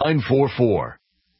944.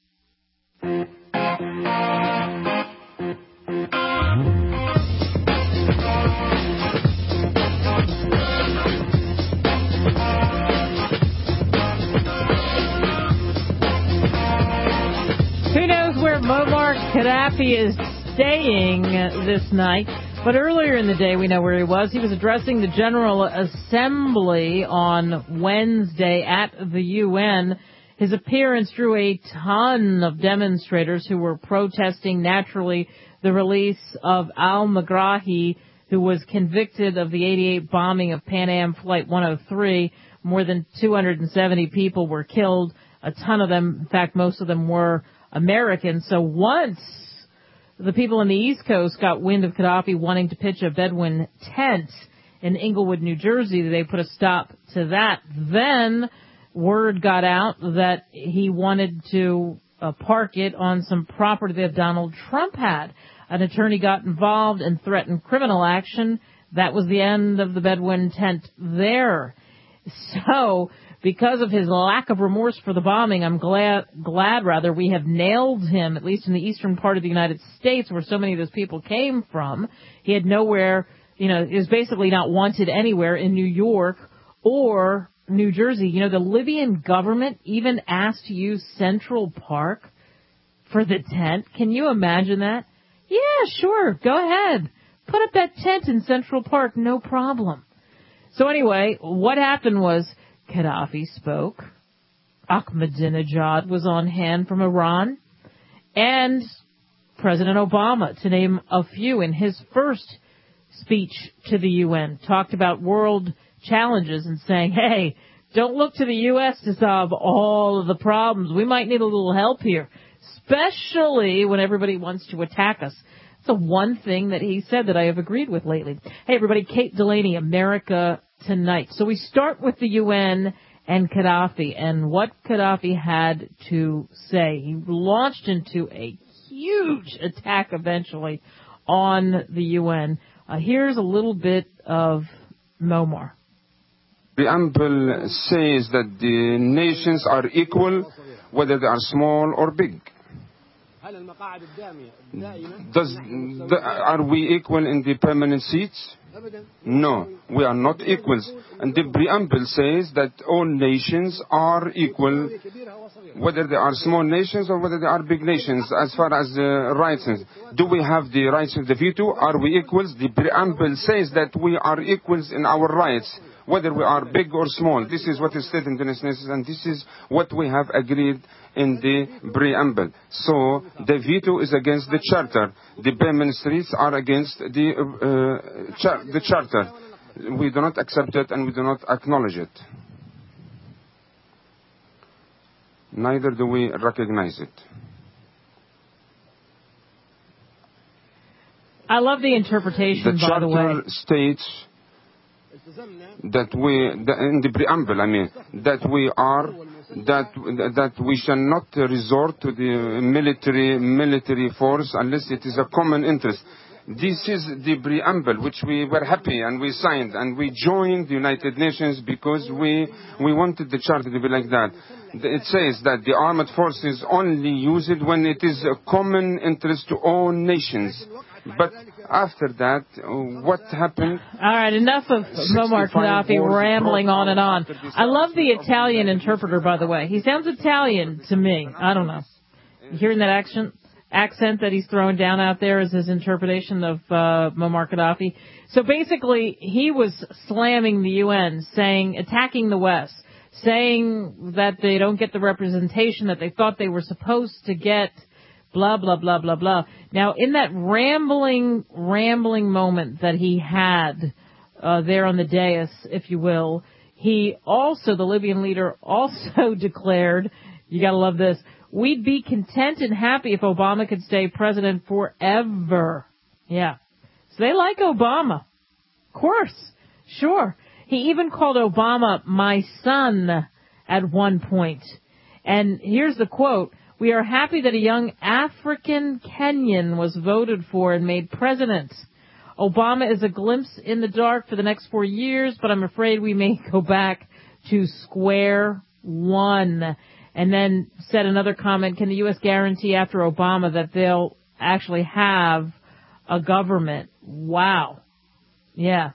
Who knows where Muammar Gaddafi is staying this night? But earlier in the day, we know where he was. He was addressing the General Assembly on Wednesday at the UN. His appearance drew a ton of demonstrators who were protesting, naturally, the release of al-Megrahi, who was convicted of the 88 bombing of Pan Am Flight 103. More than 270 people were killed. A ton of them, in fact, most of them were Americans. So once the people on the East Coast got wind of Gaddafi wanting to pitch a Bedouin tent in Englewood, New Jersey, they put a stop to that. Then word got out that he wanted to park it on some property that Donald Trump had. An attorney got involved and threatened criminal action. That was the end of the Bedouin tent there. So, because of his lack of remorse for the bombing, I'm glad we have nailed him, at least in the eastern part of the United States, where so many of those people came from. He had nowhere, he was basically not wanted anywhere in New York or New Jersey. The Libyan government even asked to use Central Park for the tent. Can you imagine that? Yeah, sure, go ahead. Put up that tent in Central Park, no problem. So anyway, what happened was Gaddafi spoke, Ahmadinejad was on hand from Iran, and President Obama, to name a few, in his first speech to the UN, talked about world challenges and saying, hey, don't look to the U.S. to solve all of the problems. We might need a little help here, especially when everybody wants to attack us. It's the one thing that he said that I have agreed with lately. Hey, everybody, Kate Delaney, America Tonight. So we start with the UN and Gaddafi and what Gaddafi had to say. He launched into a huge attack eventually on the UN. Here's a little bit of Muammar. The preamble says that the nations are equal, whether they are small or big. Are we equal in the permanent seats? No, we are not equals. And the preamble says that all nations are equal, whether they are small nations or whether they are big nations, as far as rights. Do we have the rights of the veto? Are we equals? The preamble says that we are equals in our rights, whether we are big or small. This is what is stated in the Nations, and this is what we have agreed in the preamble. So the veto is against the charter. The permanent states are against the charter. We do not accept it and we do not acknowledge it. Neither do we recognize it. I love the interpretation, by the way. The charter states that in the preamble, that we shall not resort to the military force unless it is a common interest. This is the preamble which we were happy and we signed and we joined the United Nations because we wanted the charter to be like that. It says that the armed forces only use it when it is a common interest to all nations. But after that, what happened? All right, enough of Muammar Gaddafi rambling on and on. I love the Italian interpreter, by the way. He sounds Italian to me. I don't know. Hearing that accent that he's throwing down out there is his interpretation of Muammar Gaddafi. So basically, he was slamming the UN, attacking the West, saying that they don't get the representation that they thought they were supposed to get. Blah, blah, blah, blah, blah. Now, in that rambling moment that he had there on the dais, if you will, the Libyan leader also declared, you gotta love this, we'd be content and happy if Obama could stay president forever. Yeah. So they like Obama. Of course. Sure. He even called Obama my son at one point. And here's the quote. We are happy that a young African Kenyan was voted for and made president. Obama is a glimpse in the dark for the next 4 years, but I'm afraid we may go back to square one. and then said another comment, can the U.S. guarantee after Obama that they'll actually have a government? Wow. Yeah.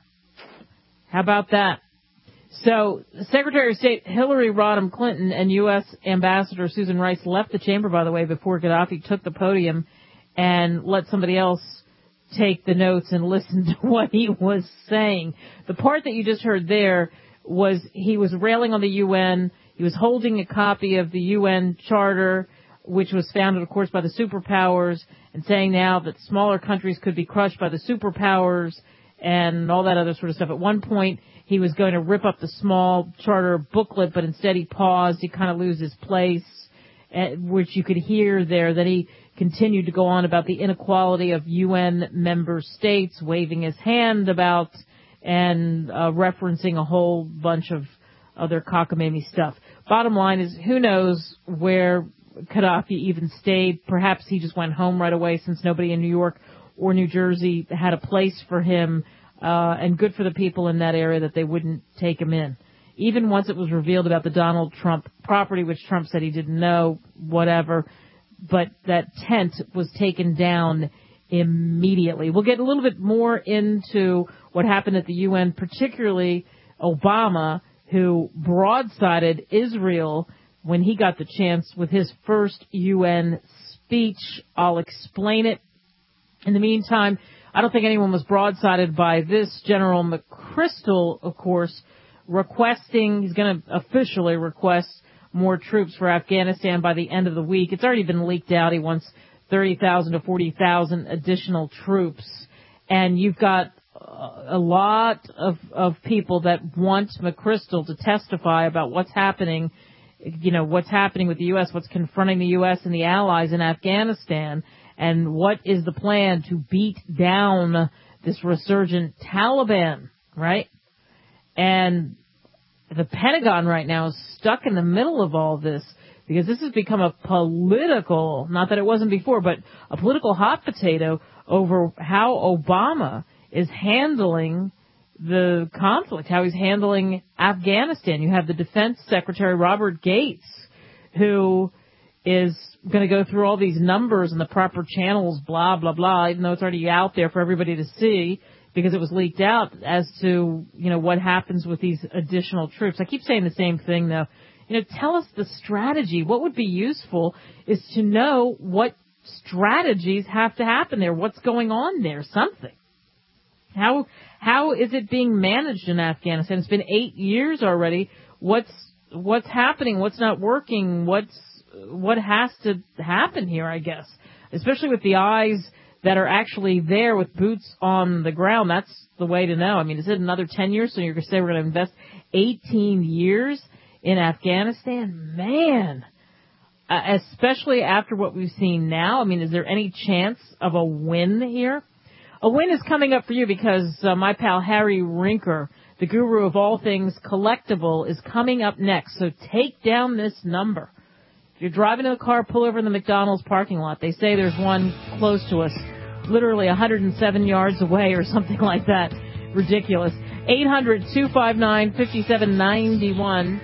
How about that? So, Secretary of State Hillary Rodham Clinton and U.S. Ambassador Susan Rice left the chamber, by the way, before Gaddafi took the podium and let somebody else take the notes and listen to what he was saying. The part that you just heard there was he was railing on the UN. He was holding a copy of the UN Charter, which was founded, of course, by the superpowers, and saying now that smaller countries could be crushed by the superpowers and all that other sort of stuff. At one point, he was going to rip up the small charter booklet, but instead he paused. He kind of lose his place, which you could hear there, that he continued to go on about the inequality of UN member states, waving his hand about and referencing a whole bunch of other cockamamie stuff. Bottom line is, who knows where Gaddafi even stayed. Perhaps he just went home right away, since nobody in New York or New Jersey had a place for him, and good for the people in that area that they wouldn't take him in. Even once it was revealed about the Donald Trump property, which Trump said he didn't know, whatever, but that tent was taken down immediately. We'll get a little bit more into what happened at the UN, particularly Obama, who broadsided Israel when he got the chance with his first UN speech. I'll explain it. In the meantime, I don't think anyone was broadsided by this. General McChrystal, of course, he's going to officially request more troops for Afghanistan by the end of the week. It's already been leaked out. He wants 30,000 to 40,000 additional troops. And you've got a lot of people that want McChrystal to testify about what's happening, what's happening with the U.S., what's confronting the U.S. and the allies in Afghanistan, and what is the plan to beat down this resurgent Taliban, right? And the Pentagon right now is stuck in the middle of all this, because this has become a political, not that it wasn't before, but a political hot potato over how Obama is handling the conflict, how he's handling Afghanistan. You have the Defense Secretary, Robert Gates, who is going to go through all these numbers and the proper channels, blah, blah, blah, even though it's already out there for everybody to see, because it was leaked out as to, what happens with these additional troops. I keep saying the same thing, though. Tell us the strategy. What would be useful is to know what strategies have to happen there. What's going on there? Something. How is it being managed in Afghanistan? It's been 8 years already. What's happening? What's not working? What has to happen here, I guess? Especially with the eyes that are actually there with boots on the ground. That's the way to know. I mean, is it another 10 years? So you're going to say we're going to invest 18 years in Afghanistan? Man, especially after what we've seen now. I mean, is there any chance of a win here? A win is coming up for you because my pal Harry Rinker, the guru of all things collectible, is coming up next. So take down this number. If you're driving in a car, pull over in the McDonald's parking lot. They say there's one close to us, literally 107 yards away or something like that. Ridiculous. 800-259-5791.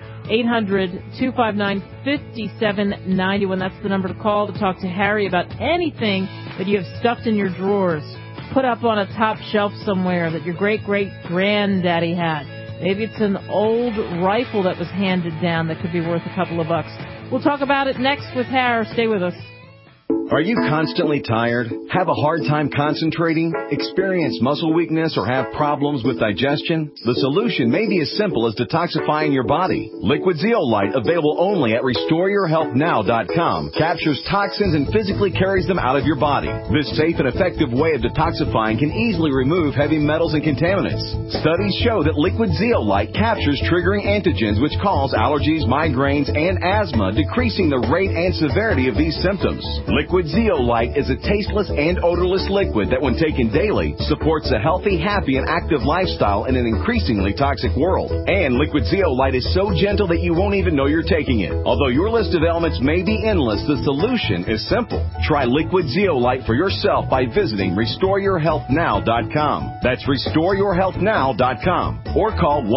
800-259-5791. That's the number to call to talk to Harry about anything that you have stuffed in your drawers, put up on a top shelf somewhere that your great-great-granddaddy had. Maybe it's an old rifle that was handed down that could be worth a couple of bucks. We'll talk about it next with Harry. Stay with us. Are you constantly tired? Have a hard time concentrating? Experience muscle weakness or have problems with digestion? The solution may be as simple as detoxifying your body. Liquid Zeolite, available only at RestoreYourHealthNow.com, captures toxins and physically carries them out of your body. This safe and effective way of detoxifying can easily remove heavy metals and contaminants. Studies show that Liquid Zeolite captures triggering antigens which cause allergies, migraines, and asthma, decreasing the rate and severity of these symptoms. Liquid Liquid Zeolite is a tasteless and odorless liquid that, when taken daily, supports a healthy, happy, and active lifestyle in an increasingly toxic world. And Liquid Zeolite is so gentle that you won't even know you're taking it. Although your list of ailments may be endless, the solution is simple. Try Liquid Zeolite for yourself by visiting RestoreYourHealthNow.com. That's RestoreYourHealthNow.com. Or call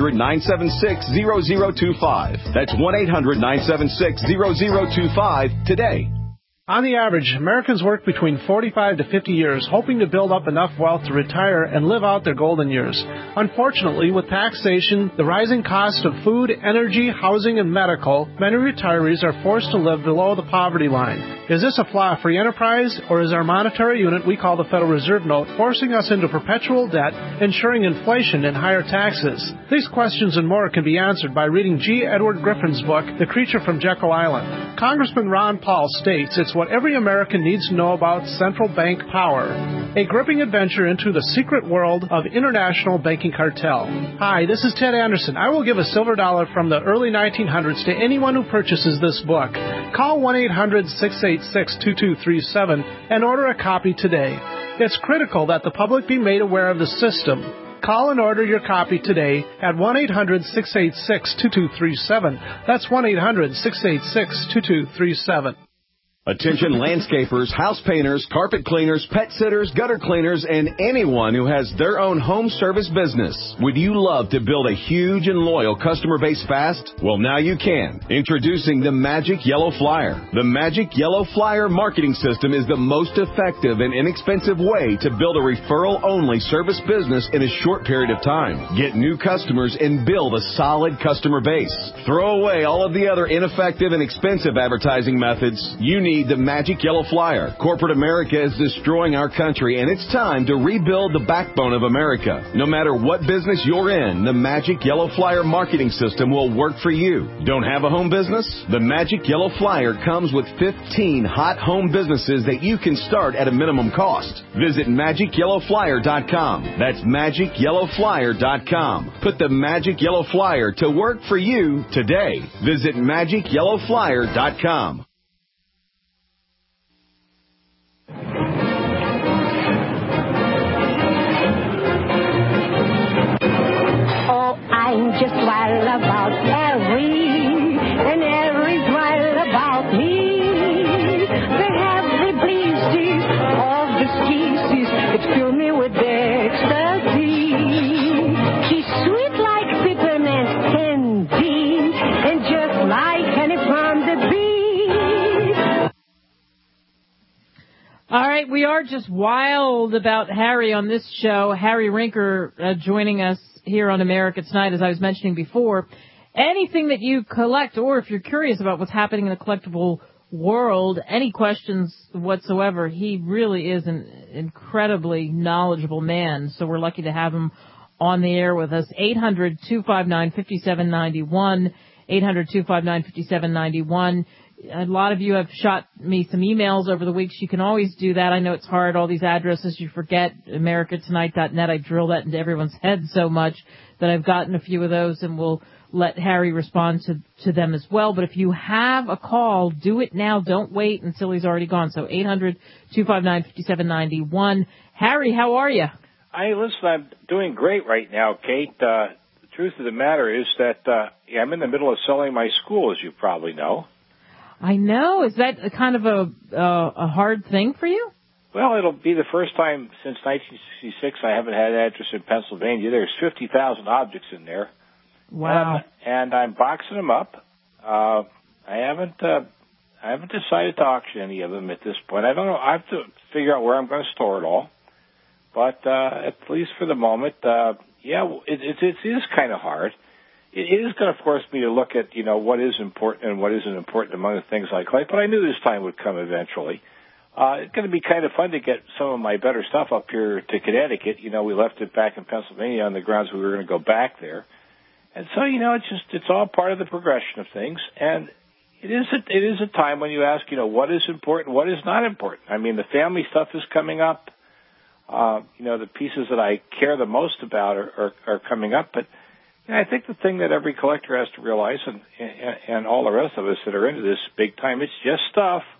1-800-976-0025. That's 1-800-976-0025 today. On the average, Americans work between 45 to 50 years hoping to build up enough wealth to retire and live out their golden years. Unfortunately, with taxation, the rising cost of food, energy, housing, and medical, many retirees are forced to live below the poverty line. Is this a flaw of free enterprise, or is our monetary unit we call the Federal Reserve Note forcing us into perpetual debt, ensuring inflation and higher taxes? These questions and more can be answered by reading G. Edward Griffin's book, The Creature from Jekyll Island. Congressman Ron Paul states it's what every American needs to know about central bank power. A gripping adventure into the secret world of international banking cartel. Hi, this is Ted Anderson. I will give a silver dollar from the early 1900s to anyone who purchases this book. Call 1-800-686-2237 and order a copy today. It's critical that the public be made aware of the system. Call and order your copy today at 1-800-686-2237. That's 1-800-686-2237. Attention landscapers, house painters, carpet cleaners, pet sitters, gutter cleaners, and anyone who has their own home service business. Would you love to build a huge and loyal customer base fast? Well, now you can. Introducing the Magic Yellow Flyer. The Magic Yellow Flyer marketing system is the most effective and inexpensive way to build a referral-only service business in a short period of time. Get new customers and build a solid customer base. Throw away all of the other ineffective and expensive advertising methods. You need the Magic Yellow Flyer. Corporate America is destroying our country, and it's time to rebuild the backbone of America. No matter what business you're in, the Magic Yellow Flyer marketing system will work for you. Don't have a home business? The Magic Yellow Flyer comes with 15 hot home businesses that you can start at a minimum cost. Visit MagicYellowFlyer.com. That's MagicYellowFlyer.com. Put the Magic Yellow Flyer to work for you today. Visit MagicYellowFlyer.com. I'm just wild about Harry, and Harry's wild about me. They have the bleezes of the skeezes that fill me with ecstasy. She's sweet like peppermint candy, and just like honey from the bee. All right, we are just wild about Harry on this show. Harry Rinker joining us here on America Tonight, as I was mentioning before. Anything that you collect, or if you're curious about what's happening in the collectible world, any questions whatsoever, he really is an incredibly knowledgeable man. So we're lucky to have him on the air with us. 800-259-5791, 800-259-5791. A lot of you have shot me some emails over the weeks. You can always do that. I know it's hard. All these addresses you forget. AmericaTonight.net. I drill that into everyone's head so much that I've gotten a few of those, and we'll let Harry respond to them as well. But if you have a call, do it now. Don't wait until he's already gone. So 800-259-5791. Harry, how are you? Listen, I'm doing great right now, Kate. The truth of the matter is that I'm in the middle of selling my school, as you probably know. I know. Is that a kind of a hard thing for you? Well, it'll be the first time since 1966 I haven't had an address in Pennsylvania. There's 50,000 objects in there. Wow. And I'm boxing them up. I haven't decided to auction any of them at this point. I don't know. I have to figure out where I'm going to store it all. But at least for the moment, it is kind of hard. It is going to force me to look at, what is important and what isn't important among the things I collect. But I knew this time would come eventually. It's going to be kind of fun to get some of my better stuff up here to Connecticut. We left it back in Pennsylvania on the grounds we were going to go back there. And so, it's all part of the progression of things. And it is a time when you ask, what is important, what is not important. I mean, the family stuff is coming up. The pieces that I care the most about are coming up. But I think the thing that every collector has to realize, and all the rest of us that are into this big time, it's just stuff.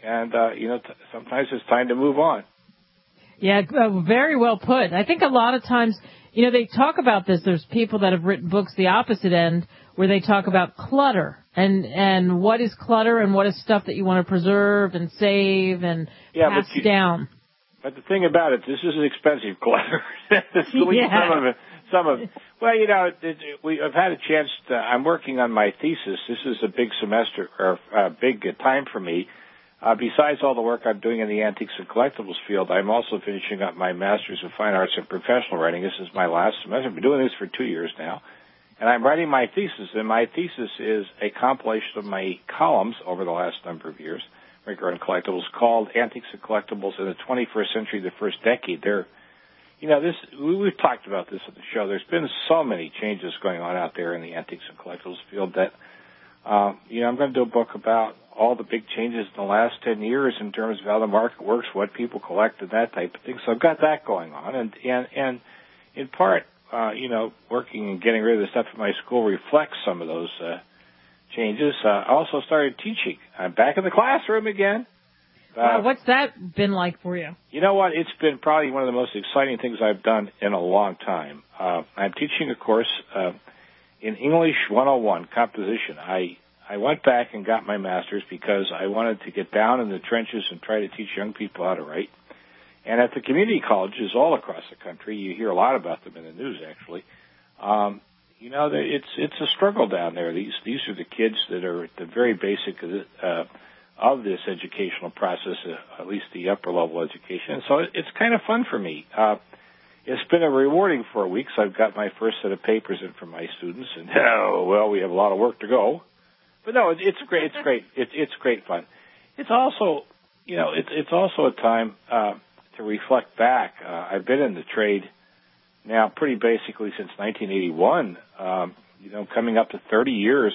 and sometimes it's time to move on. Yeah, very well put. I think a lot of times, they talk about this. There's people that have written books the opposite end where they talk about clutter and what is clutter and what is stuff that you want to preserve and save and pass down. But the thing about it, this is an expensive clutter. Some of it. Well, I've had a chance I'm working on my thesis. This is a big semester, or a big time for me. Besides all the work I'm doing in the antiques and collectibles field, I'm also finishing up my Master's of Fine Arts in Professional Writing. This is my last semester. I've been doing this for 2 years now. And I'm writing my thesis, and my thesis is a compilation of my columns over the last number of years regarding collectibles called Antiques and Collectibles in the 21st Century, the First Decade. We've talked about this on the show. There's been so many changes going on out there in the antiques and collectibles field that, I'm going to do a book about all the big changes in the last 10 years in terms of how the market works, what people collect, and that type of thing. So I've got that going on. And in part, working and getting rid of the stuff in my school reflects some of those changes. I also started teaching. I'm back in the classroom again. What's that been like for you? You know what? It's been probably one of the most exciting things I've done in a long time. I'm teaching a course in English 101, composition. I went back and got my master's because I wanted to get down in the trenches and try to teach young people how to write. And at the community colleges all across the country, you hear a lot about them in the news, actually. It's a struggle down there. These are the kids that are at the very basic of this educational process, at least the upper level education. So it's kind of fun for me. It's been a rewarding 4 weeks. I've got my first set of papers in from my students, and we have a lot of work to go. But no, it's great. It's great. It's great fun. It's also, it's also a time to reflect back. I've been in the trade now pretty basically since 1981. Coming up to 30 years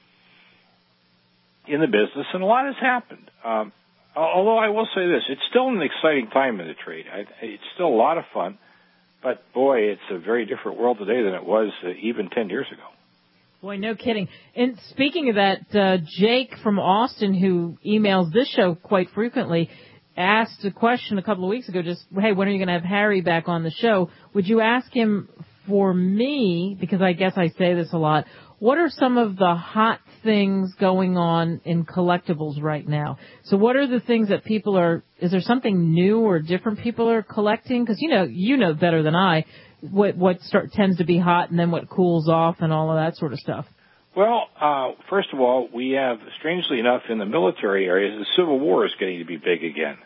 in the business, and a lot has happened. Although I will say this, it's still an exciting time in the trade. It's still a lot of fun, but boy, it's a very different world today than it was even 10 years ago. Boy, no kidding. And speaking of that, Jake from Austin, who emails this show quite frequently, asked a question a couple of weeks ago, hey, when are you going to have Harry back on the show? Would you ask him for me, because I guess I say this a lot, what are some of the hot things going on in collectibles right now? So what are the things that is there something new or different people are collecting? Because you know better than I what tends to be hot and then what cools off and all of that sort of stuff. Well, first of all, we have, strangely enough, in the military areas, the Civil War is getting to be big again.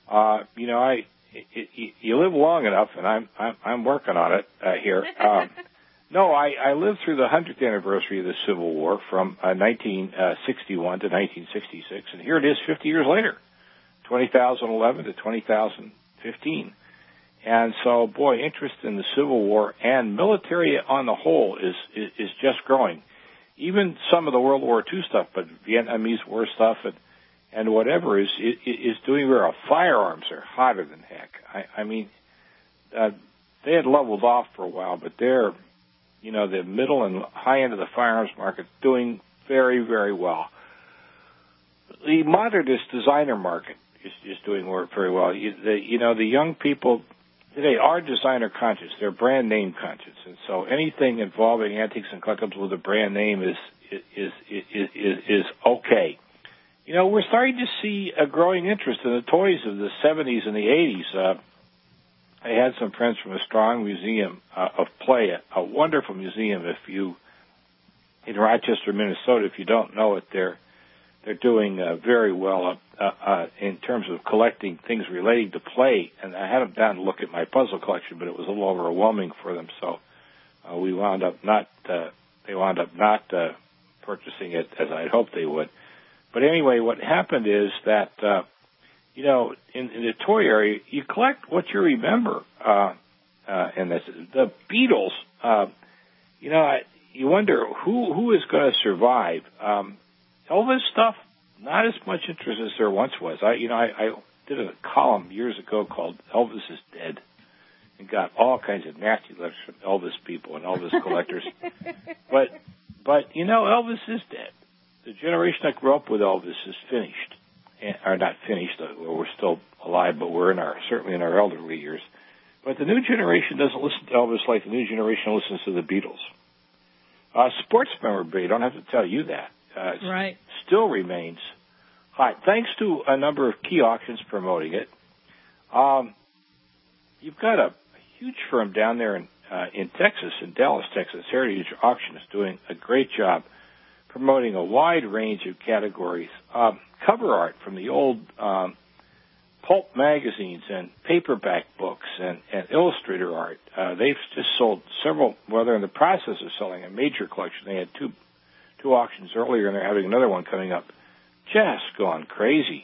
You live long enough, and I'm working on it here. I lived through the 100th anniversary of the Civil War from 1961 to 1966, and here it is 50 years later, 2011 to 2015. And so, boy, interest in the Civil War and military on the whole is just growing. Even some of the World War II stuff, but Vietnamese War stuff and whatever is doing well. Firearms are hotter than heck. They had leveled off for a while, but they're, the middle and high end of the firearms market doing very, very well. The modernist designer market is doing very well. The young people today are designer conscious. They're brand name conscious, and so anything involving antiques and collectibles with a brand name is okay. We're starting to see a growing interest in the toys of the 70s and the 80s. I had some friends from a Strong Museum of Play, a wonderful museum. In Rochester, Minnesota, if you don't know it, they're doing very well in terms of collecting things relating to play. And I had them down to look at my puzzle collection, but it was a little overwhelming for them. So they wound up not purchasing it as I'd hoped they would. But anyway, what happened is that in the toy area, you collect what you remember. And the Beatles. You wonder who is going to survive. Elvis stuff, not as much interest as there once was. I did a column years ago called "Elvis is Dead," and got all kinds of nasty letters from Elvis people and Elvis collectors. But Elvis is dead. The generation that grew up with Elvis is finished, are not finished. We're still alive, but we're certainly in our elderly years. But the new generation doesn't listen to Elvis like the new generation listens to the Beatles. Sports memorabilia, don't have to tell you that. Right. Still remains hot, thanks to a number of key auctions promoting it. You've got a huge firm down there in Texas, in Dallas, Texas. Heritage Auction is doing a great job promoting a wide range of categories. Cover art from the old pulp magazines and paperback books and illustrator art. They've just sold several, well, they're in the process of selling a major collection. They had two auctions earlier, and they're having another one coming up. Just gone crazy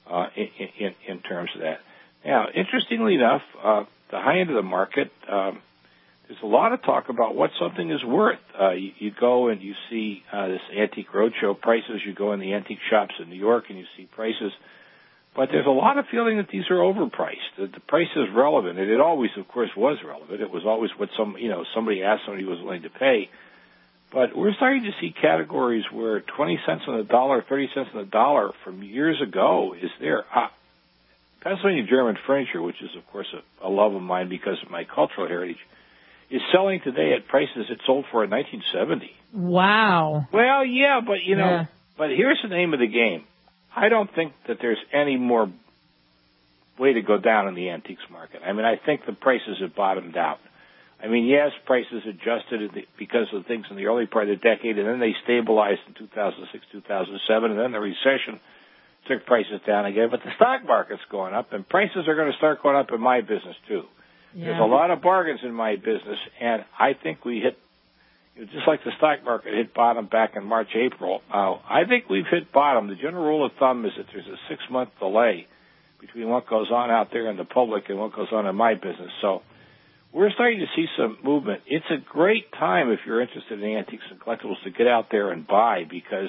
in terms of that. Now, interestingly enough, the high end of the market, there's a lot of talk about what something is worth. You go and you see this Antique Roadshow prices. You go in the antique shops in New York and you see prices. But there's a lot of feeling that these are overpriced, that the price is relevant. And it always, of course, was relevant. It was always what somebody asked somebody was willing to pay. But we're starting to see categories where 20 cents on the dollar, 30 cents on the dollar from years ago is there. Pennsylvania German furniture, which is, of course, a love of mine because of my cultural heritage, is selling today at prices it sold for in 1970. Wow. Well, yeah, but, but here's the name of the game. I don't think that there's any more way to go down in the antiques market. I mean, I think the prices have bottomed out. I mean, yes, prices adjusted because of things in the early part of the decade, and then they stabilized in 2006, 2007, and then the recession took prices down again. But the stock market's going up, and prices are going to start going up in my business, too. Yeah. There's a lot of bargains in my business, and I think we hit, just like the stock market hit bottom back in March, April, I think we've hit bottom. The general rule of thumb is that there's a 6-month delay between what goes on out there in the public and what goes on in my business. So we're starting to see some movement. It's a great time if you're interested in antiques and collectibles to get out there and buy because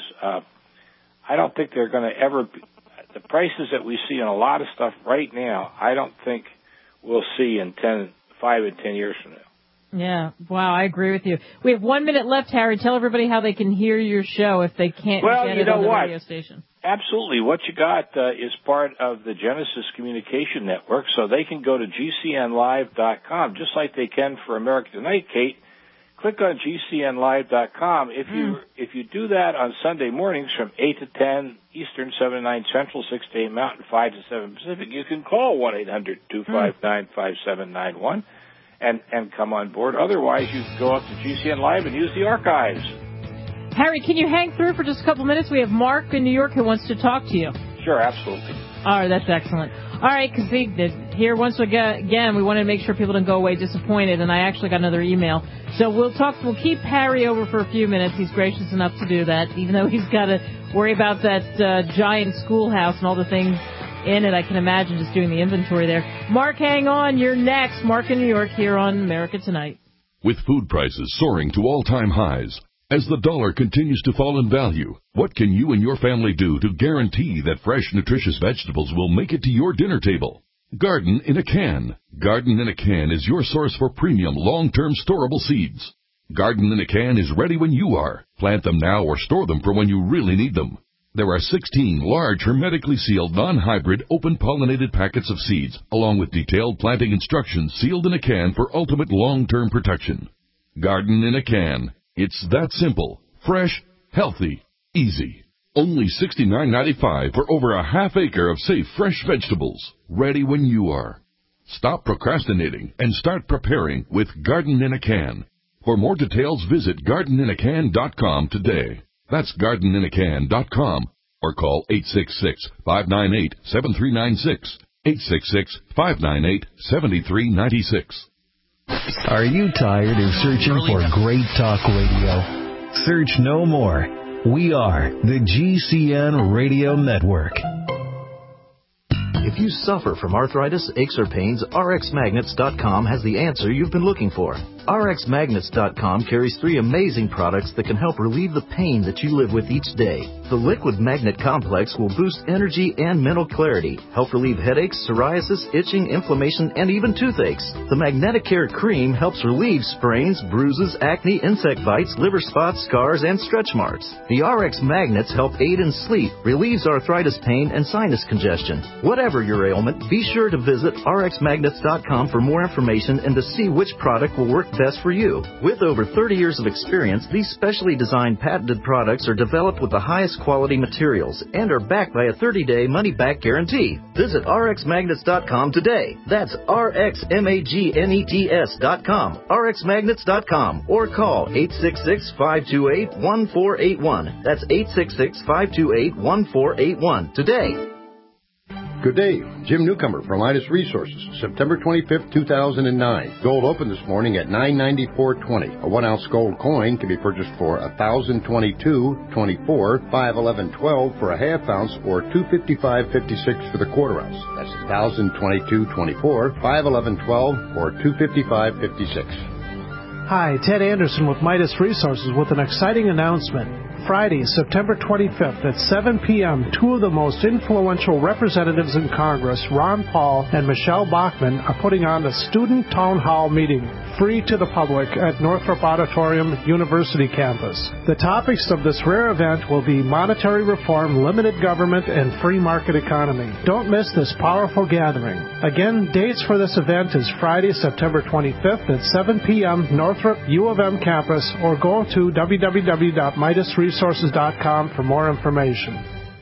I don't think they're going to ever be, the prices that we see in a lot of stuff right now, I don't think we'll see in 5 and 10 years from now. Yeah. Wow, I agree with you. We have 1 minute left, Harry. Tell everybody how they can hear your show if they can't get it on the radio station. Absolutely. What you got is part of the Genesis Communication Network, so they can go to GCNlive.com, just like they can for America Tonight, Kate. Click on GCNlive.com. If you do that on Sunday mornings from 8 to 10 Eastern, 7 to 9 Central, 6 to 8 Mountain, 5 to 7 Pacific, you can call 1-800-259-5791 and come on board. Otherwise, you can go up to GCN Live and use the archives. Harry, can you hang through for just a couple minutes? We have Mark in New York who wants to talk to you. Sure, absolutely. All right, that's excellent. All right, because here once again, we wanted to make sure people didn't go away disappointed, and I actually got another email. So we'll keep Harry over for a few minutes. He's gracious enough to do that, even though he's got to worry about that giant schoolhouse and all the things in it. I can imagine just doing the inventory there. Mark, hang on. You're next. Mark in New York here on America Tonight. With food prices soaring to all-time highs, as the dollar continues to fall in value, what can you and your family do to guarantee that fresh, nutritious vegetables will make it to your dinner table? Garden in a Can. Garden in a Can is your source for premium, long-term storable seeds. Garden in a Can is ready when you are. Plant them now or store them for when you really need them. There are 16 large, hermetically sealed, non-hybrid, open-pollinated packets of seeds, along with detailed planting instructions sealed in a can for ultimate long-term protection. Garden in a Can. It's that simple, fresh, healthy, easy. Only $69.95 for over a half acre of safe, fresh vegetables, ready when you are. Stop procrastinating and start preparing with Garden in a Can. For more details, visit gardeninacan.com today. That's gardeninacan.com or call 866-598-7396, 866-598-7396. Are you tired of searching for great talk radio? Search no more. We are the GCN Radio Network. If you suffer from arthritis, aches, or pains, RxMagnets.com has the answer you've been looking for. RxMagnets.com carries 3 amazing products that can help relieve the pain that you live with each day. The Liquid Magnet Complex will boost energy and mental clarity, help relieve headaches, psoriasis, itching, inflammation, and even toothaches. The Magnetic Care Cream helps relieve sprains, bruises, acne, insect bites, liver spots, scars, and stretch marks. The RX Magnets help aid in sleep, relieves arthritis pain, and sinus congestion. Whatever your ailment, be sure to visit RxMagnets.com for more information and to see which product will work best for you. With over 30 years of experience, these specially designed patented products are developed with the highest quality materials and are backed by a 30-day money-back guarantee. Visit RxMagnets.com today. That's RxMagnets.com, RxMagnets.com, or call 866-528-1481. That's 866-528-1481 today. Good day. Jim Newcomer from Midas Resources, September 25th, 2009. Gold opened this morning at $994.20. A 1-ounce gold coin can be purchased for $1,022.24, $511.12 for a half ounce, or $255.56 for the quarter ounce. That's $1,022.24, $511.12, or $255.56. Hi, Ted Anderson with Midas Resources with an exciting announcement. Friday, September 25th at 7 p.m., 2 of the most influential representatives in Congress, Ron Paul and Michelle Bachmann, are putting on a student town hall meeting, free to the public, at Northrop Auditorium, University campus. The topics of this rare event will be monetary reform, limited government, and free market economy. Don't miss this powerful gathering. Again, dates for this event is Friday, September 25th at 7 p.m., Northrop U of M campus, or go to www.MidasResources.com for more information.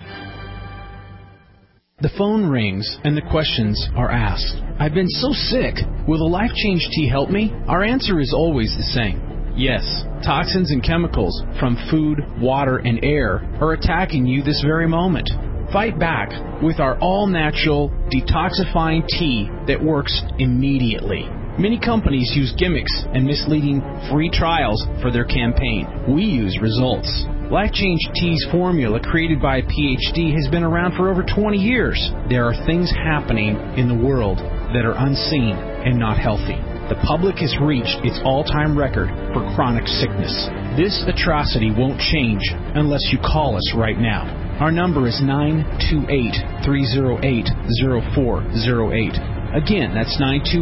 The phone rings and the questions are asked. I've been so sick. Will the Life Change Tea help me? Our answer is always the same. Yes, toxins and chemicals from food, water, and air are attacking you this very moment. Fight back with our all-natural detoxifying tea that works immediately. Many companies use gimmicks and misleading free trials for their campaign. We use results. Life Change Tea's formula, created by a PhD, has been around for over 20 years. There are things happening in the world that are unseen and not healthy. The public has reached its all-time record for chronic sickness. This atrocity won't change unless you call us right now. Our number is 928-308-0408. Again, that's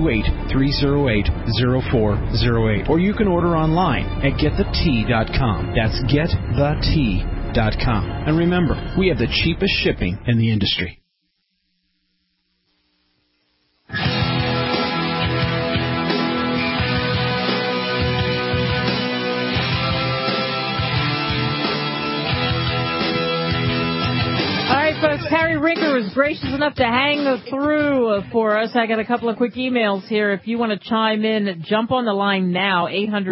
928-308-0408. Or you can order online at getthetea.com. That's getthetea.com. And remember, we have the cheapest shipping in the industry. Folks, Harry Rinker was gracious enough to hang through for us. I got a couple of quick emails here. If you want to chime in, jump on the line now,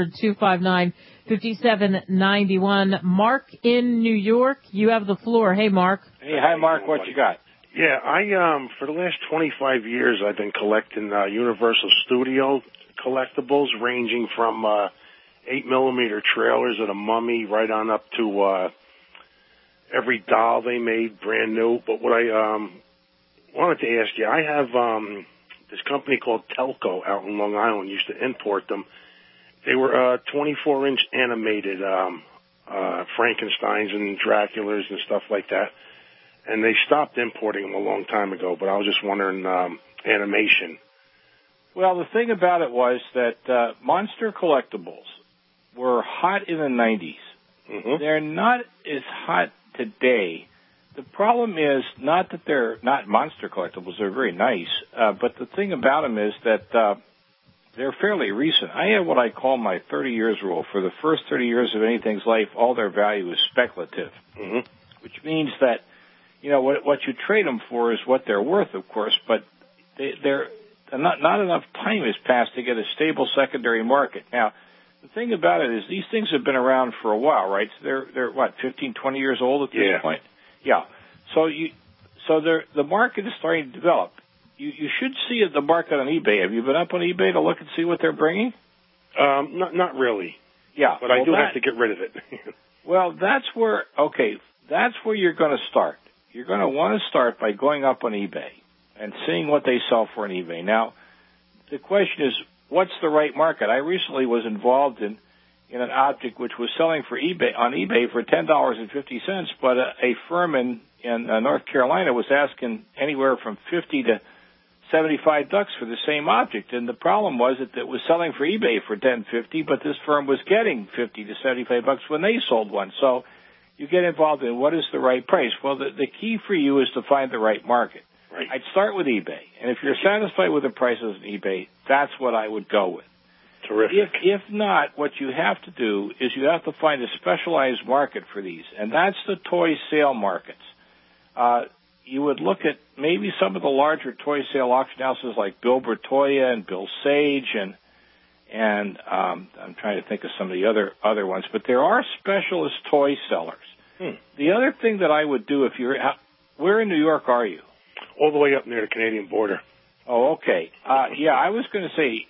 800-259-5791. Mark in New York, you have the floor. Hey, Mark. Hey, hi, Mark. What you got? Yeah, for the last 25 years, I've been collecting Universal Studio collectibles, ranging from 8mm trailers of the Mummy right on up to every doll they made brand new. But what I wanted to ask you, I have this company called Telco out in Long Island, used to import them. They were 24-inch animated Frankensteins and Draculas and stuff like that. And they stopped importing them a long time ago, but I was just wondering, animation. Well, the thing about it was that Monster Collectibles were hot in the 90s. Mm-hmm. They're not as hot today. The problem is not that they're not Monster Collectibles. They're very nice. But the thing about them is that they're fairly recent. I have what I call my 30 years rule. For the first 30 years of anything's life, all their value is speculative, mm-hmm. which means that, you know, what you trade them for is what they're worth, of course, but they're not enough time has passed to get a stable secondary market. Now, the thing about it is these things have been around for a while, right? So they're what, 15, 20 years old at this point? Yeah. So the market is starting to develop. You should see the market on eBay. Have you been up on eBay to look and see what they're bringing? Not really. Yeah. But I do have to get rid of it. Well, that's where you're going to start. You're going to want to start by going up on eBay and seeing what they sell for on eBay. Now, the question is, what's the right market? I recently was involved in an object which was selling for on eBay for $10.50, but a firm in North Carolina was asking anywhere from $50 to $75 for the same object. And the problem was that it was selling for eBay for $10.50, but this firm was getting $50 to $75 when they sold one. So you get involved in what is the right price. Well, the key for you is to find the right market. Right. I'd start with eBay. And if you're satisfied with the prices on eBay, that's what I would go with. Terrific. If not, what you have to do is you have to find a specialized market for these, and that's the toy sale markets. You would look at maybe some of the larger toy sale auction houses like Bill Bertoia and Bill Sage, and I'm trying to think of some of the other ones. But there are specialist toy sellers. The other thing that I would do if you're, where in New York are you? All the way up near the Canadian border. Oh, okay. Yeah, I was going to say.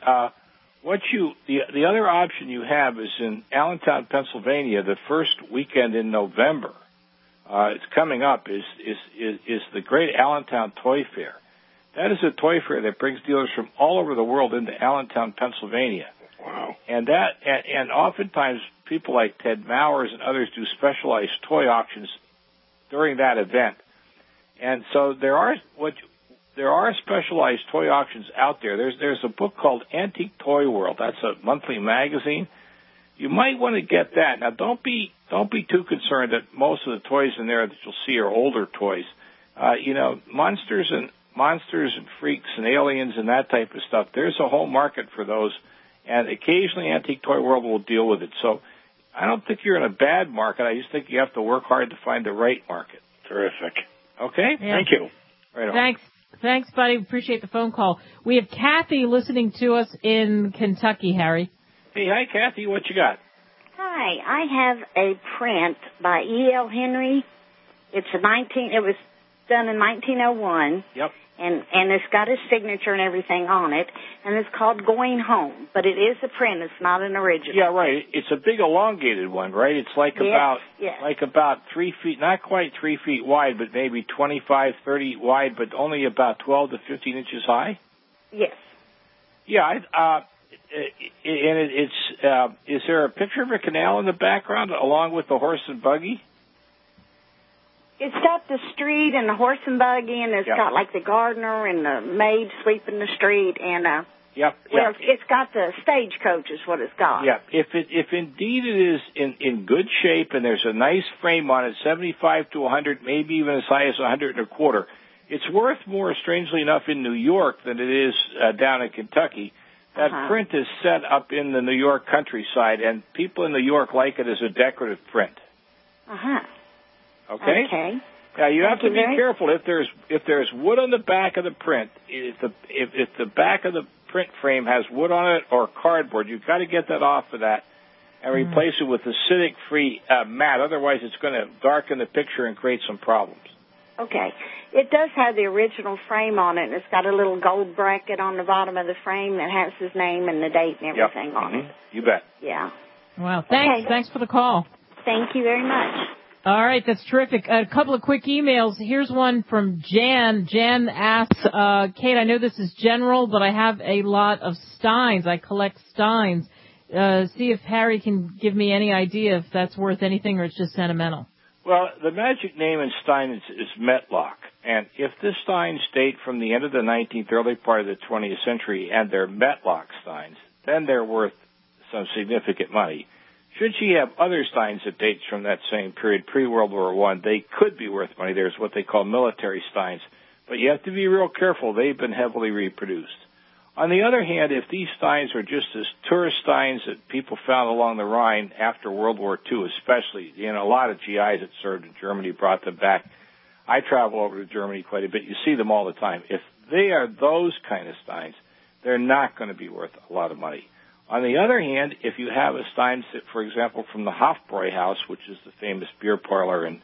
The other option you have is in Allentown, Pennsylvania, the first weekend in November. It's coming up is the Great Allentown Toy Fair. That is a toy fair that brings dealers from all over the world into Allentown, Pennsylvania. Wow. And oftentimes people like Ted Mowers and others do specialized toy auctions during that event. And so there are specialized toy auctions out there. There's a book called Antique Toy World. That's a monthly magazine. You might want to get that. Now, don't be too concerned that most of the toys in there that you'll see are older toys. Monsters and freaks and aliens and that type of stuff. There's a whole market for those, and occasionally Antique Toy World will deal with it. So I don't think you're in a bad market. I just think you have to work hard to find the right market. Terrific. Okay? Yeah. Thank you. Right on. Thanks, buddy. Appreciate the phone call. We have Kathy listening to us in Kentucky, Harry. Hey, hi, Kathy. What you got? Hi. I have a print by E.L. Henry. It was done in 1901. Yep. And it's got his signature and everything on it, and it's called Going Home. But it is a print; it's not an original. Yeah, right. It's a big elongated one, right? It's like about 3 feet, not quite 3 feet wide, but maybe 25, 30 wide, but only about 12 to 15 inches high. Yes. Yeah. Is there a picture of a canal in the background along with the horse and buggy? It's got the street and the horse and buggy, and it's got like the gardener and the maid sweeping the street, and it's got the stagecoach is what it's got. Yeah, if indeed it is in good shape and there's a nice frame on it, 75 to 100, maybe even as high as 125, it's worth more, strangely enough, in New York than it is down in Kentucky. That print is set up in the New York countryside, and people in New York like it as a decorative print. Okay. Now you have to be careful. If there's wood on the back of the print, if the back of the print frame has wood on it or cardboard, you've got to get that off of that and replace it with acidic-free mat. Otherwise, it's going to darken the picture and create some problems. Okay. It does have the original frame on it, and it's got a little gold bracket on the bottom of the frame that has his name and the date and everything on it. You bet. Yeah. Wow. Thanks. Okay. Thanks for the call. Thank you very much. All right, that's terrific. A couple of quick emails. Here's one from Jan. Jan asks, Kate, I know this is general, but I have a lot of steins. I collect steins. See if Harry can give me any idea if that's worth anything or it's just sentimental. Well, the magic name in stein is Metlock. And if the steins date from the end of the 19th, early part of the 20th century, and they're Metlock steins, then they're worth some significant money. Should she have other steins that dates from that same period, pre-World War I, they could be worth money. There's what they call military steins. But you have to be real careful. They've been heavily reproduced. On the other hand, if these steins are just as tourist steins that people found along the Rhine after World War II, especially, a lot of GIs that served in Germany brought them back. I travel over to Germany quite a bit. You see them all the time. If they are those kind of steins, they're not going to be worth a lot of money. On the other hand, if you have a stein, for example, from the Hofbräu House, which is the famous beer parlor in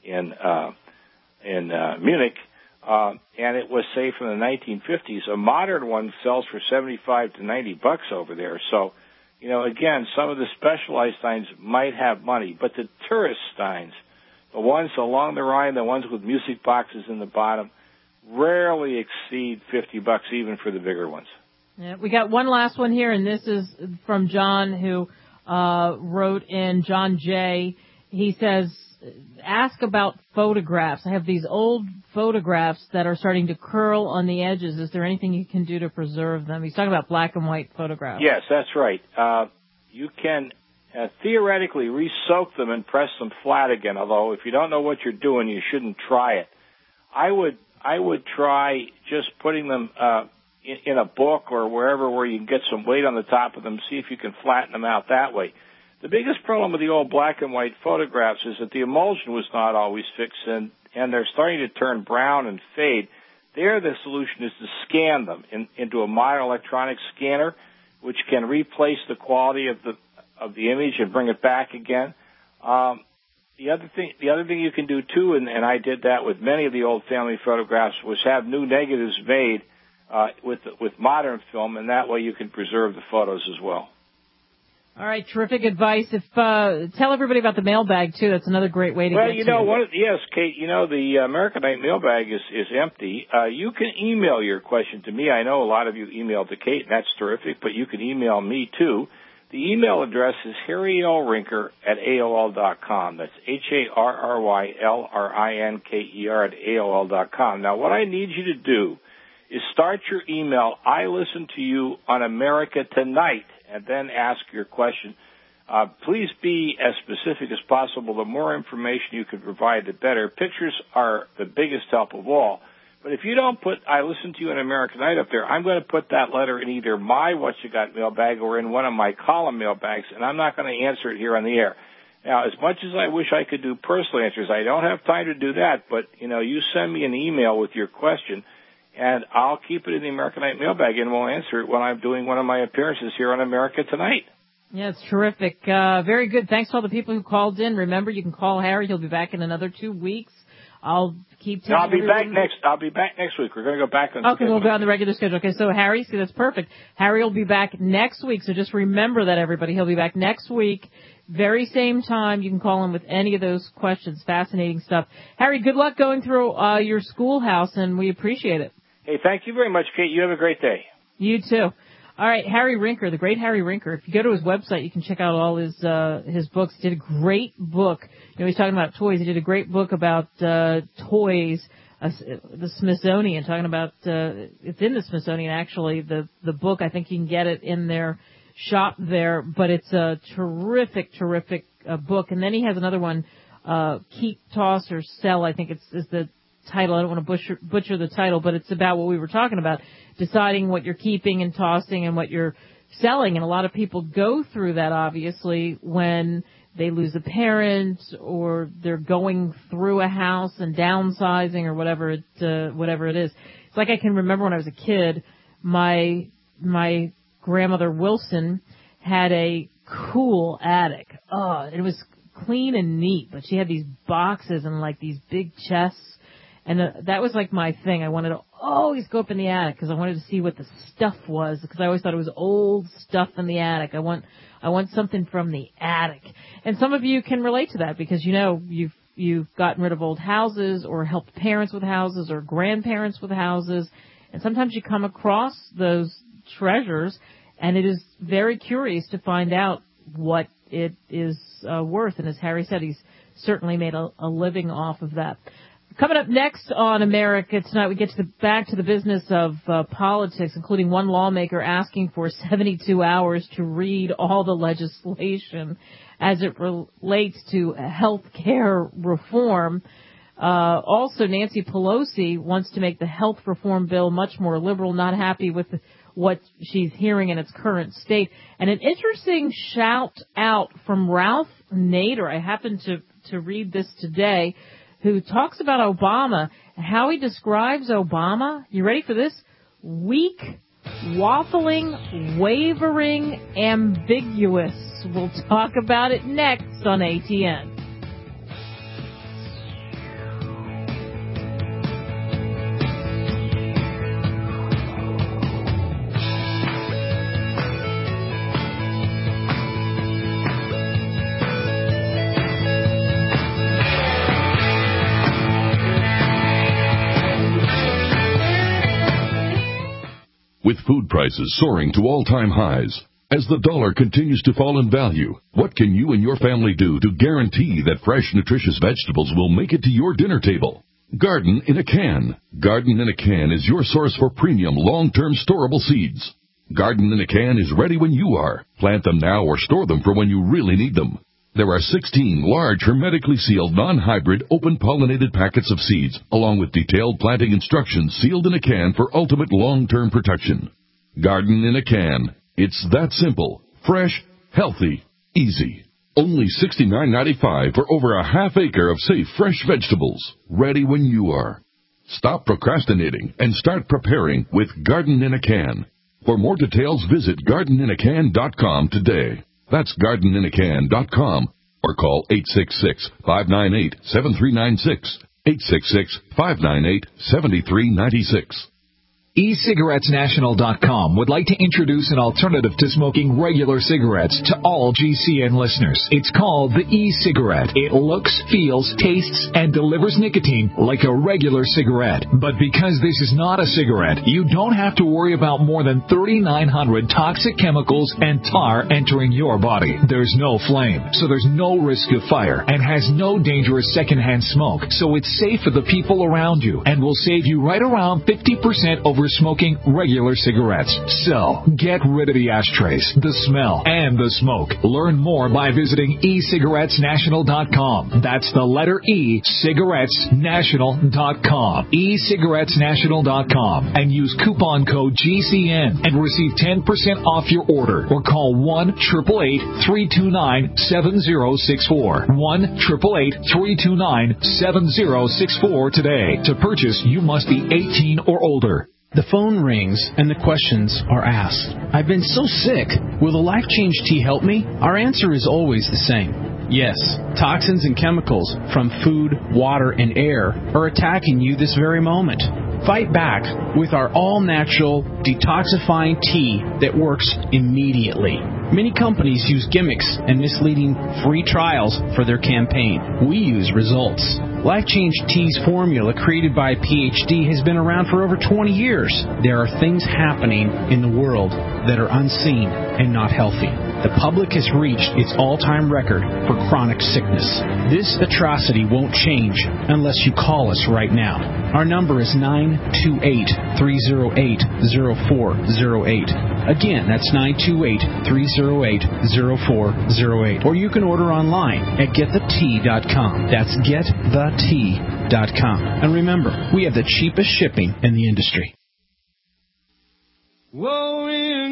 Munich, and it was, say, from the 1950s, a modern one sells for $75 to $90 over there. So, again, some of the specialized steins might have money, but the tourist steins, the ones along the Rhine, the ones with music boxes in the bottom, rarely exceed $50 even for the bigger ones. Yeah, we got one last one here, and this is from John, who wrote in, John J. He says, ask about photographs. I have these old photographs that are starting to curl on the edges. Is there anything you can do to preserve them? He's talking about black and white photographs. Yes, that's right. You can theoretically re-soak them and press them flat again, although if you don't know what you're doing, you shouldn't try it. I would try just putting them in a book or wherever where you can get some weight on the top of them, see if you can flatten them out that way. The biggest problem with the old black and white photographs is that the emulsion was not always fixed, and they're starting to turn brown and fade. There, the solution is to scan them into a modern electronic scanner, which can replace the quality of the image and bring it back again. The other thing you can do too, and I did that with many of the old family photographs, was have new negatives made with modern film, and that way you can preserve the photos as well. All right, terrific advice. Tell everybody about the mailbag too. That's another great way to get to it. Yes, Kate. The Americanite mailbag is empty. You can email your question to me. I know a lot of you emailed to Kate, and that's terrific. But you can email me too. The email address is harrylrinker@AOL.com. That's HARRYLRINKER@AOL.com. Now, what I need you to do is start your email, I listen to you on America Tonight, and then ask your question. Please be as specific as possible. The more information you can provide, the better. Pictures are the biggest help of all. But if you don't put I listen to you on America Tonight up there, I'm going to put that letter in either my What You Got mailbag or in one of my column mailbags, and I'm not going to answer it here on the air. Now, as much as I wish I could do personal answers, I don't have time to do that. But, you send me an email with your question, and I'll keep it in the Americanite mailbag, and we'll answer it when I'm doing one of my appearances here on America Tonight. Yeah, it's terrific. Very good. Thanks to all the people who called in. Remember, you can call Harry. He'll be back in another 2 weeks. I'll keep telling I'll be back next week. We're going to go back on. Okay, we'll go on the regular schedule. Okay, so Harry, see, that's perfect. Harry will be back next week, so just remember that, everybody. He'll be back next week, very same time. You can call him with any of those questions. Fascinating stuff. Harry, good luck going through your schoolhouse, and we appreciate it. Hey, thank you very much, Kate. You have a great day. You too. All right, Harry Rinker, the great Harry Rinker. If you go to his website, you can check out all his books. He did a great book. He's talking about toys. He did a great book about toys, the Smithsonian, talking about it's in the Smithsonian, actually. The book, I think you can get it in their shop there, but it's a terrific book. And then he has another one, Keep, Toss, or Sell, I think is the title. I don't want to butcher the title, but it's about what we were talking about, deciding what you're keeping and tossing and what you're selling. And a lot of people go through that, obviously, when they lose a parent or they're going through a house and downsizing or whatever it is. It's like I can remember when I was a kid, my grandmother Wilson had a cool attic. Oh, it was clean and neat, but she had these boxes and like these big chests. And that was like my thing. I wanted to always go up in the attic because I wanted to see what the stuff was, because I always thought it was old stuff in the attic. I want something from the attic. And some of you can relate to that because, you've gotten rid of old houses or helped parents with houses or grandparents with houses. And sometimes you come across those treasures, and it is very curious to find out what it is worth. And as Harry said, he's certainly made a living off of that. Coming up next on America Tonight, we get back to the business of politics, including one lawmaker asking for 72 hours to read all the legislation as it relates to health care reform. Also, Nancy Pelosi wants to make the health reform bill much more liberal, not happy with what she's hearing in its current state. And an interesting shout out from Ralph Nader. I happened to read this today, who talks about Obama and how he describes Obama. You ready for this? Weak, waffling, wavering, ambiguous. We'll talk about it next on ATN. With food prices soaring to all-time highs, as the dollar continues to fall in value, what can you and your family do to guarantee that fresh, nutritious vegetables will make it to your dinner table? Garden in a Can. Garden in a Can is your source for premium, long-term storable seeds. Garden in a Can is ready when you are. Plant them now or store them for when you really need them. There are 16 large, hermetically sealed, non-hybrid, open-pollinated packets of seeds, along with detailed planting instructions sealed in a can for ultimate long-term protection. Garden in a Can. It's that simple, fresh, healthy, easy. Only $69.95 for over a half acre of safe, fresh vegetables, ready when you are. Stop procrastinating and start preparing with Garden in a Can. For more details, visit gardeninacan.com today. That's gardeninacan.com or call 866-598-7396. 866-598-7396. eCigarettesNational.com would like to introduce an alternative to smoking regular cigarettes to all GCN listeners. It's called the e-cigarette. It looks, feels, tastes, and delivers nicotine like a regular cigarette. But because this is not a cigarette, you don't have to worry about more than 3,900 toxic chemicals and tar entering your body. There's no flame, so there's no risk of fire, and has no dangerous secondhand smoke, so it's safe for the people around you and will save you right around 50% over smoking regular cigarettes. So, get rid of the ashtrays, the smell, and the smoke. Learn more by visiting eCigarettesNational.com. That's the letter E, cigarettesnational.com. eCigarettesNational.com. And use coupon code GCN and receive 10% off your order. Or call 1-888-329-7064. 1-888-329-7064 today. To purchase, you must be 18 or older. The phone rings and the questions are asked. I've been so sick. Will the Life Change tea help me? Our answer is always the same. Yes, toxins and chemicals from food, water, and air are attacking you this very moment. Fight back with our all-natural detoxifying tea that works immediately. Many companies use gimmicks and misleading free trials for their campaign. We use results. Life Change Tea's formula, created by a PhD, has been around for over 20 years. There are things happening in the world that are unseen and not healthy. The public has reached its all-time record for chronic sickness. This atrocity won't change unless you call us right now. Our number is 928-308-0408. Again, that's 928-308-0408. Or you can order online at getthetea.com. That's getthetea.com. And remember, we have the cheapest shipping in the industry. Whoa, you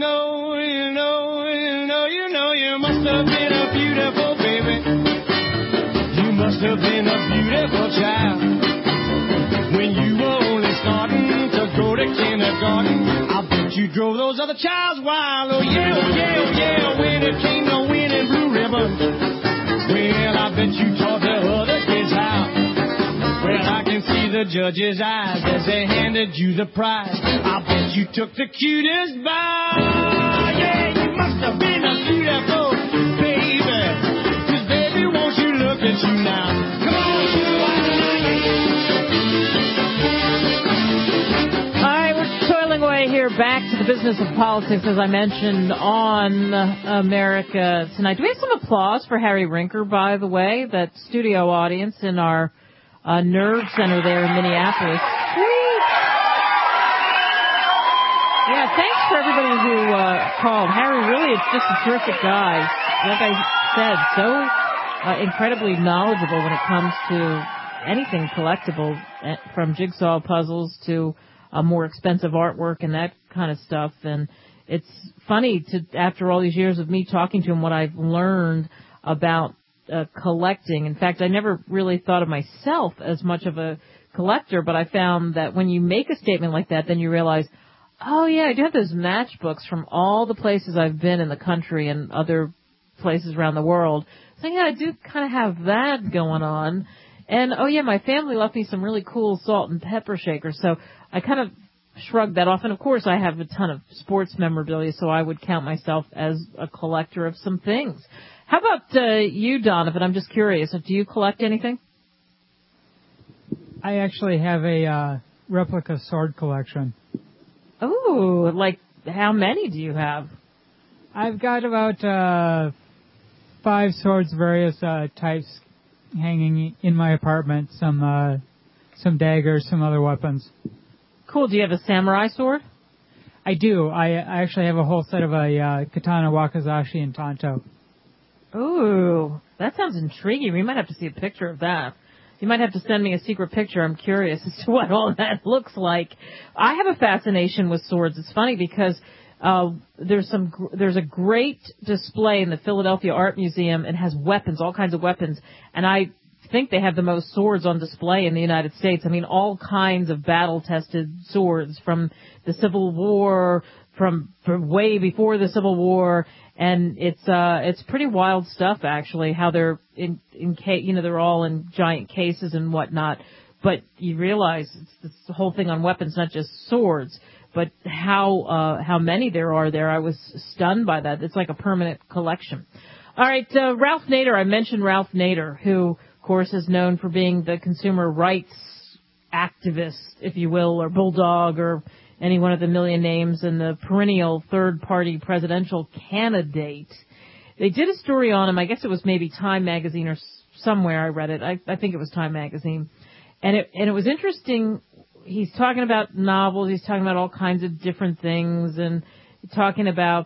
must have been a beautiful baby. You must have been a beautiful child. When you were only starting to go to kindergarten, I bet you drove those other childs wild. Oh yeah, oh yeah, oh yeah, when it came to winning blue ribbons. Well, I bet you taught the other kids how. Well, I can see the judge's eyes as they handed you the prize. I bet you took the cutest bow. Yeah, you must have been a beautiful baby. 'Cause baby, won't you look at you now? Come on, you toiling away here, back to the business of politics, as I mentioned, on America Tonight. Do we have some applause for Harry Rinker, by the way, that studio audience in our Nerd Center there in Minneapolis? Sweet! Yeah, thanks for everybody who called. Harry really is just a terrific guy. Like I said, so incredibly knowledgeable when it comes to anything collectible, from jigsaw puzzles to more expensive artwork and that kind of stuff. And it's funny to, after all these years of me talking to him, what I've learned about collecting. In fact, I never really thought of myself as much of a collector, but I found that when you make a statement like that, then you realize, oh yeah, I do have those matchbooks from all the places I've been in the country and other places around the world. So yeah, I do kind of have that going on. And oh yeah, my family left me some really cool salt and pepper shakers. So I kind of shrugged that off. And of course, I have a ton of sports memorabilia, so I would count myself as a collector of some things. How about you, Donovan? I'm just curious. Do you collect anything? I actually have a replica sword collection. Oh, like how many do you have? I've got about 5 swords, various types, hanging in my apartment. Some daggers, some other weapons. Cool. Do you have a samurai sword? I do. I actually have a whole set of a katana, wakizashi, and tanto. Ooh, that sounds intriguing. We might have to see a picture of that. You might have to send me a secret picture. I'm curious as to what all that looks like. I have a fascination with swords. It's funny because there's a great display in the Philadelphia Art Museum. It has weapons, all kinds of weapons, and I think they have the most swords on display in the United States. I mean, all kinds of battle-tested swords from the Civil War, from way before the Civil War, and it's pretty wild stuff actually. How they're they're all in giant cases and whatnot. But you realize it's the whole thing on weapons, not just swords, but how many there are there. I was stunned by that. It's like a permanent collection. All right, Ralph Nader. I mentioned Ralph Nader, who, of course, is known for being the consumer rights activist, if you will, or bulldog, or any one of the million names, and the perennial third-party presidential candidate. They did a story on him. I guess it was maybe Time Magazine or somewhere I read it. I think it was Time Magazine. And it was interesting. He's talking about novels. He's talking about all kinds of different things, and talking about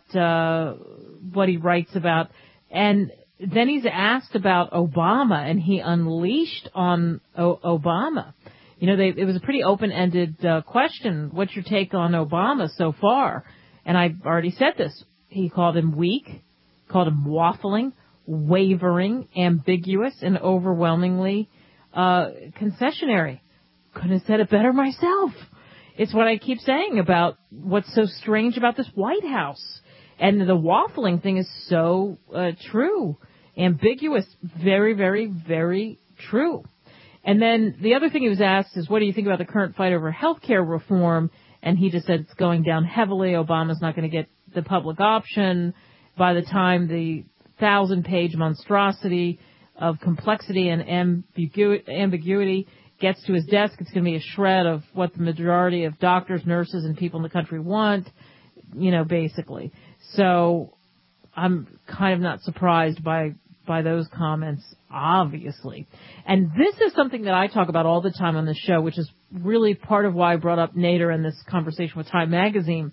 what he writes about. And then he's asked about Obama, and he unleashed on Obama. You know, it was a pretty open-ended question. What's your take on Obama so far? And I've already said this. He called him weak, called him waffling, wavering, ambiguous, and overwhelmingly concessionary. Couldn't have said it better myself. It's what I keep saying about what's so strange about this White House. And the waffling thing is so true. Ambiguous, very, very, very true. And then the other thing he was asked is, what do you think about the current fight over health care reform? And he just said it's going down heavily. Obama's not going to get the public option. By the time the 1,000-page monstrosity of complexity and ambiguity gets to his desk, it's going to be a shred of what the majority of doctors, nurses, and people in the country want, basically. So I'm kind of not surprised by those comments, obviously. And this is something that I talk about all the time on the show, which is really part of why I brought up Nader in this conversation with Time Magazine.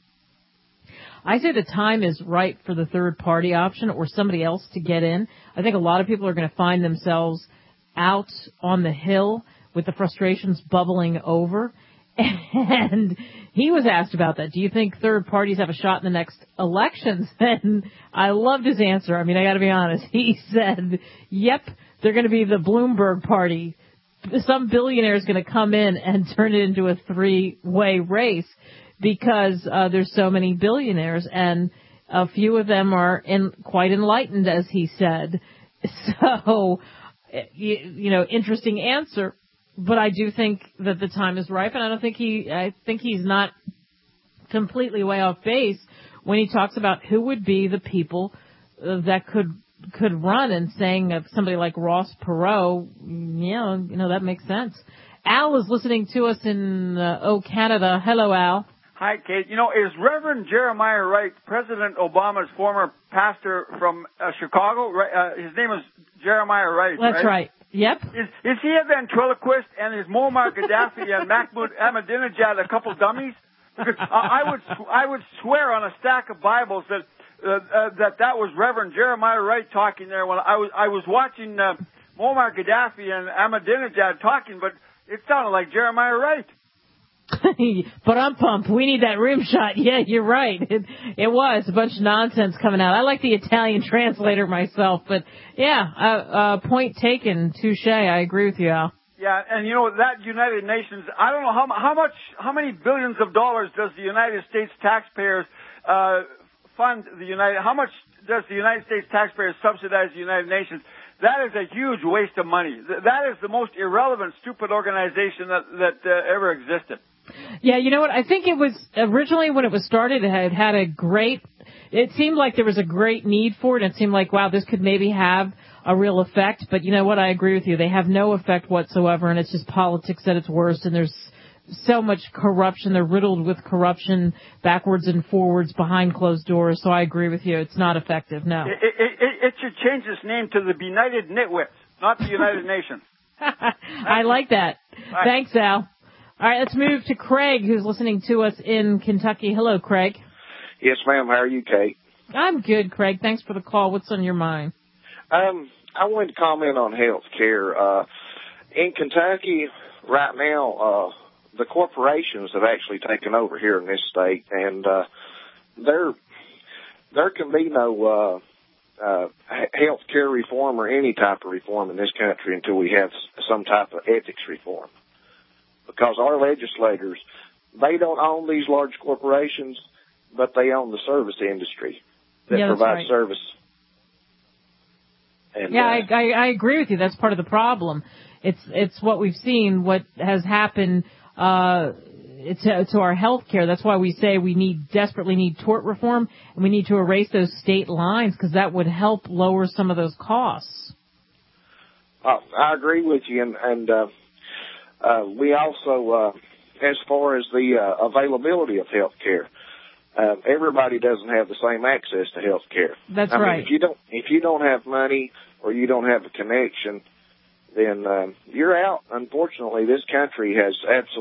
I say the time is right for the third party option or somebody else to get in. I think a lot of people are going to find themselves out on the hill with the frustrations bubbling over. And he was asked about that. Do you think third parties have a shot in the next elections? And I loved his answer. I mean, I got to be honest. He said, yep, they're going to be the Bloomberg party. Some billionaire is going to come in and turn it into a three-way race because there's so many billionaires, and a few of them are quite enlightened, as he said. So, interesting answer. But I do think that the time is ripe, and I think he's not completely way off base when he talks about who would be the people that could run, and saying of somebody like Ross Perot, that makes sense. Al is listening to us in Canada. Hello, Al. Hi, Kate. Is Reverend Jeremiah Wright President Obama's former pastor from Chicago? His name is Jeremiah Wright. That's right. Yep. Is he a ventriloquist, and is Muammar Gaddafi and Mahmoud Ahmadinejad a couple dummies? Because I would swear on a stack of Bibles that was Reverend Jeremiah Wright talking there. When I was watching Muammar Gaddafi and Ahmadinejad talking, but it sounded like Jeremiah Wright. But I'm pumped. We need that rim shot. Yeah, you're right. It was a bunch of nonsense coming out. I like the Italian translator myself, but yeah, point taken. Touche. I agree with you, Al. Yeah, and that United Nations, I don't know how many billions of dollars does the United States taxpayers fund the how much does the United States taxpayers subsidize the United Nations? That is a huge waste of money. That is the most irrelevant, stupid organization that ever existed. Yeah, you know what? I think it was originally when it was started, it had a great, it seemed like there was a great need for it. It seemed like, wow, this could maybe have a real effect. But you know what? I agree with you. They have no effect whatsoever, and it's just politics at its worst. And there's so much corruption. They're riddled with corruption backwards and forwards behind closed doors. So I agree with you. It's not effective, no. It should change its name to the Benighted Nitwits, not the United Nations. I like that. Right. Thanks, Al. All right, let's move to Craig, who's listening to us in Kentucky. Hello, Craig. Yes, ma'am. How are you, Kate? I'm good, Craig. Thanks for the call. What's on your mind? I wanted to comment on health care. In Kentucky right now, the corporations have actually taken over here in this state, and there can be no health care reform or any type of reform in this country until we have some type of ethics reform. Because our legislators, they don't own these large corporations, but they own the service industry that provides service. And, I agree with you. That's part of the problem. It's what we've seen, what has happened to our health care. That's why we say we desperately need tort reform, and we need to erase those state lines, because that would help lower some of those costs. I agree with you, and we also, as far as the availability of health care, everybody doesn't have the same access to health care. That's right. If you don't have money or you don't have a connection, then you're out. Unfortunately, this country has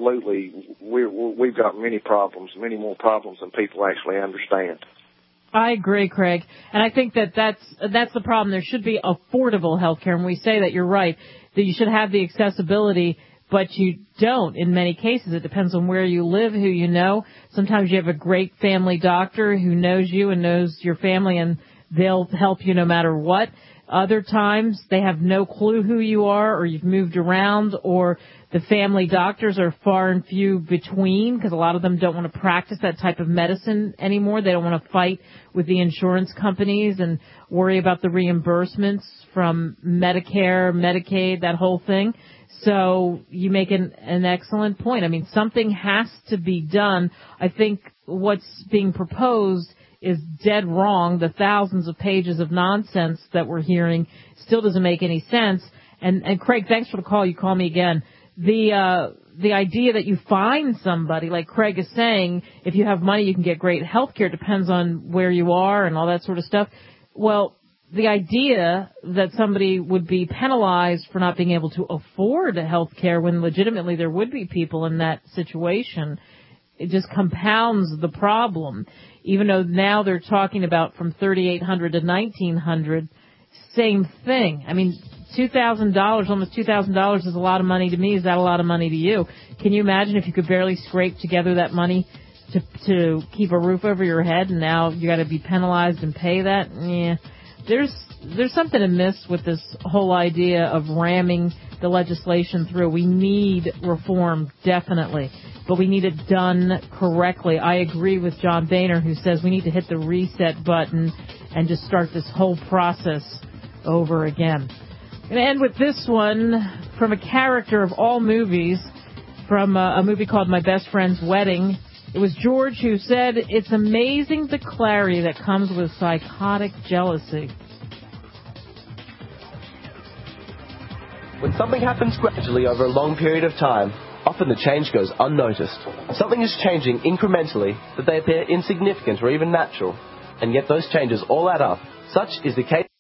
we've got many problems, many more problems than people actually understand. I agree, Craig. And I think that's the problem. There should be affordable health care. And we say that, you're right, that you should have the accessibility, but you don't in many cases. It depends on where you live, who you know. Sometimes you have a great family doctor who knows you and knows your family, and they'll help you no matter what. Other times they have no clue who you are, or you've moved around, or the family doctors are far and few between, because a lot of them don't want to practice that type of medicine anymore. They don't want to fight with the insurance companies and worry about the reimbursements from Medicare, Medicaid, that whole thing. So you make an excellent point. I mean, something has to be done. I think what's being proposed is dead wrong. The thousands of pages of nonsense that we're hearing still doesn't make any sense. And Craig, thanks for the call. You call me again. The idea that you find somebody, like Craig is saying, if you have money, you can get great health care, depends on where you are and all that sort of stuff. Well, the idea that somebody would be penalized for not being able to afford health care when legitimately there would be people in that situation, it just compounds the problem. Even though now they're talking about from $3,800 to $1,900, same thing. I mean, $2,000, almost $2,000 is a lot of money to me. Is that a lot of money to you? Can you imagine if you could barely scrape together that money to keep a roof over your head, and now you got to be penalized and pay that? Yeah. There's something amiss with this whole idea of ramming the legislation through. We need reform, definitely, but we need it done correctly. I agree with John Boehner, who says we need to hit the reset button and just start this whole process over again. I'm going to end with this one from a character of all movies, from a movie called My Best Friend's Wedding. It was George who said, "It's amazing the clarity that comes with psychotic jealousy." When something happens gradually over a long period of time, often the change goes unnoticed. Something is changing incrementally that they appear insignificant or even natural, and yet those changes all add up. Such is the case.